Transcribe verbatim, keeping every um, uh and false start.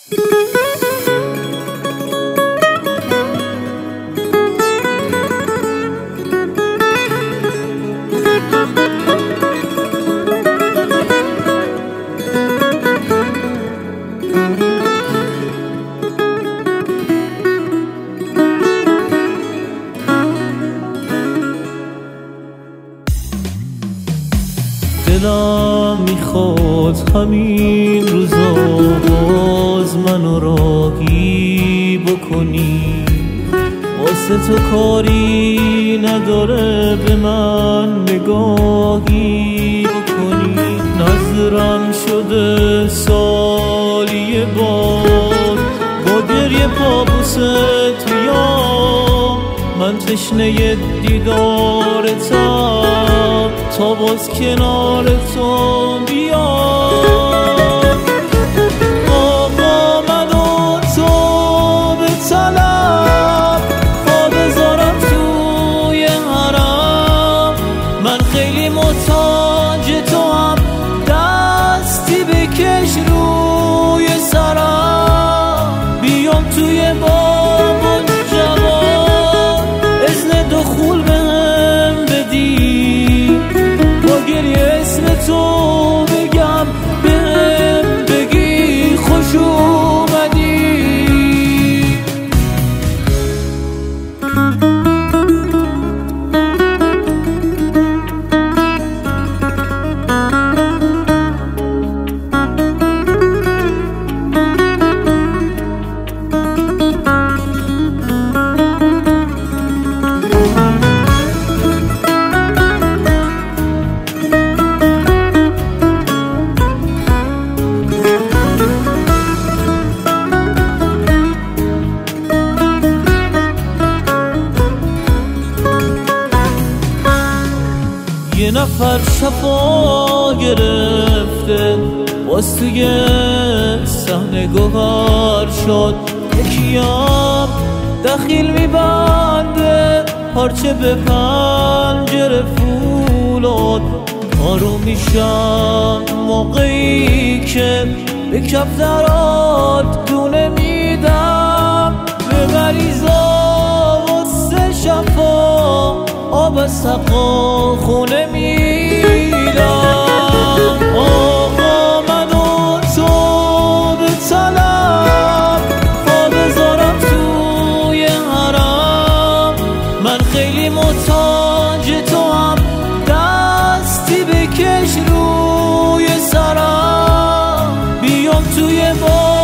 دلم میخواد همین روزا باز منو راهی بکنی، واسه تو کاری نداره به من نگاهی بکنی. نظرم شده سالی بار با گریه پابوست میام، من تشنه دیدارتم تا باز کنار تو بیام. آقا منو تو به طلب پا بذارم توی حرم، من خیلی محتاج تو هم، دستی بکش روی سرم، بیام توی بابون جوان اذن دخول بهم بدی، با گریه اسم تو بگم بهم بگی خوش اومدی. یه نفر شفا گرفته باز توی صحنه گوهر شد، یکیم دخیل میبنده پارچه به پنجره فولاد. آروم میشم موقعی که به کفترات دونه میدم، به مریضا واسه شفا آب از سقا خونه میدم. آقا منو تو به طلب پا بذارم توی حرم، من خیلی محتاج تو هم، دستی بکش روی سرم، بیام توی با